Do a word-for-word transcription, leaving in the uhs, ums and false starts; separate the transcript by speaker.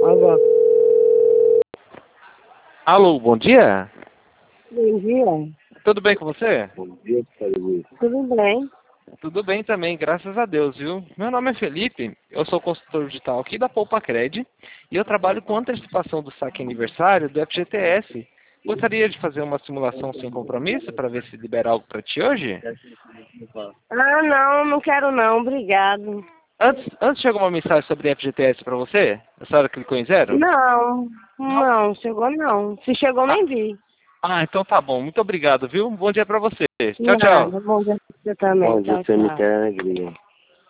Speaker 1: Agora.
Speaker 2: Alô, bom dia.
Speaker 1: Bom dia.
Speaker 2: Tudo bem com você?
Speaker 1: Bom dia, Felipe. Tudo bem?
Speaker 2: Tudo bem também, graças a Deus, viu? Meu nome é Felipe, eu sou consultor digital aqui da Poupa Cred e eu trabalho com antecipação do saque aniversário do F G T S. Gostaria de fazer uma simulação sem compromisso para ver se libera algo para ti hoje?
Speaker 1: Ah, não, não quero não, obrigado.
Speaker 2: Antes, antes chegou uma mensagem sobre F G T S para você? A senhora clicou em zero?
Speaker 1: Não, não, chegou não. Se chegou,
Speaker 2: Ah,
Speaker 1: nem vi.
Speaker 2: ah, então tá bom. Muito obrigado, viu? Um bom dia para você. Tchau, tchau.
Speaker 1: Nada, bom dia pra você também.
Speaker 3: Bom dia,
Speaker 1: Tchau,
Speaker 3: você me
Speaker 1: tchau.
Speaker 3: quer alegria.